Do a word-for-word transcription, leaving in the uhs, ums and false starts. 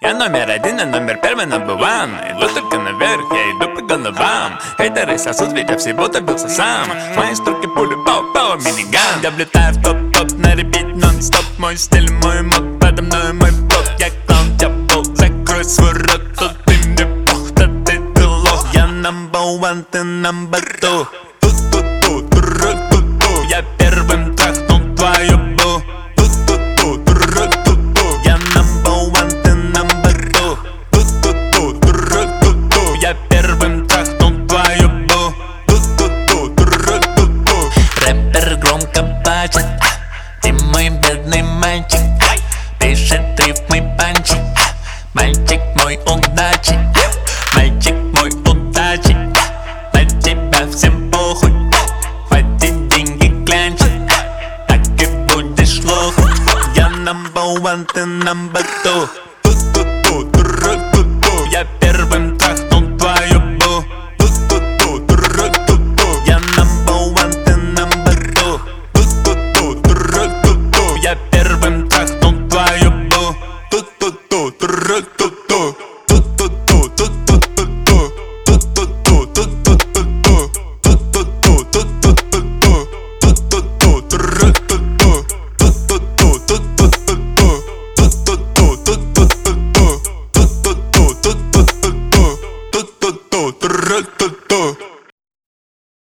Я номер один, я номер первый, number one. Иду только наверх, я иду по головам. Хейтеры сосут, ведь я всего добился сам. Мои струки пули, пау-пау, миниган. Я влетаю в топ-топ, на репит нон-стоп. Мой стиль, мой мод, подо мной мой блок. Я клон, я бол, закрой свой рот. Тут ты мне бог, да ты ты лох. Я number one, ты number two. Ту-ту-ту, тру-ту-ту. Я первым трахнул твою бу. Ту-ту-ту, тру-ту-ту. Я number one, ты number two. Ту-ту-ту, тру-ту-ту. Я первым трахнул твою бу. Ту-ту-ту, тру-ту-ту. Рэпер громко плачет, ты мой бедный мальчик. Пишет рифмы панчи, мальчик мой удачи. Мальчик мой удачи, на тебя всем похуй. Хватит деньги клянчить, так и будешь лох. Я number one, ты number two.